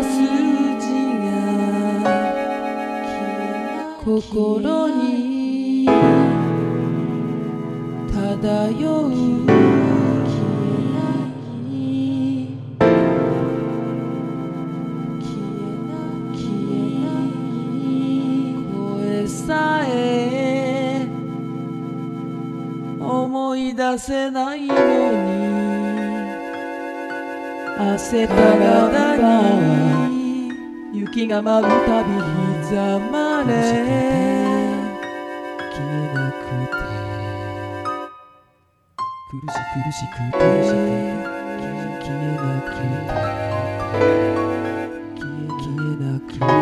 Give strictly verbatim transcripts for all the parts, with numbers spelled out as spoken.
筋が心に漂う声さえ思い出せないのに汗たがに雪が舞うたびに刻まれ消えなくて苦し苦しくて消えなくて消えなくて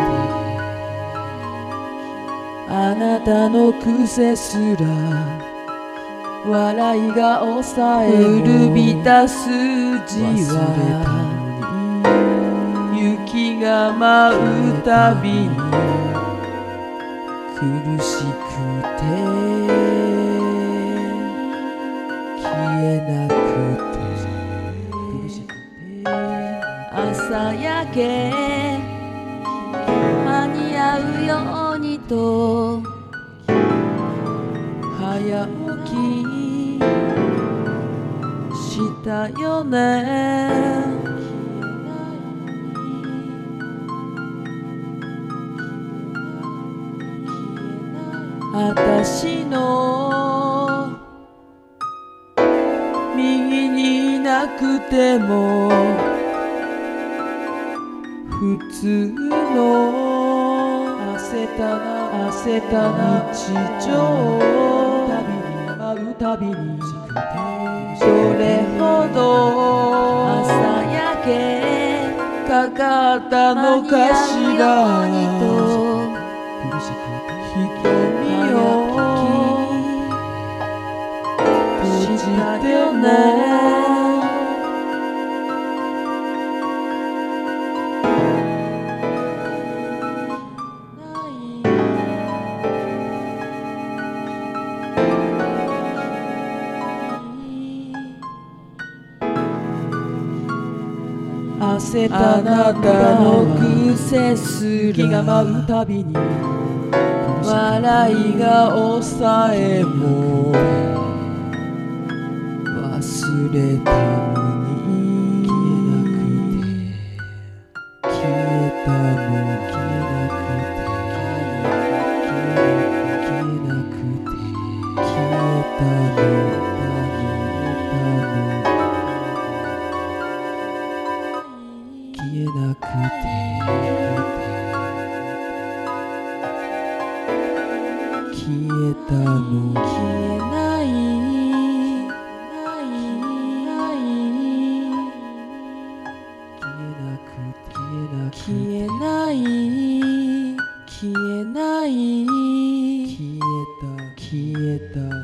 あなたの癖すら笑いが抑え古びた筋は雪が舞うたびに苦しくて消えなくて苦しくて朝焼け間に合うようにと早起きしたよねあたしの右にいなくても普通の汗たな汗たな日常舞うたびにどれほど朝焼けかかったのかしら瞳を閉じても汗たあなたの癖すらが舞うたびに笑いが抑えも忘れたのに消えたの消えなくて消えなくて消えたの消えなくて消えたの消えない消えない消えない消えた消えた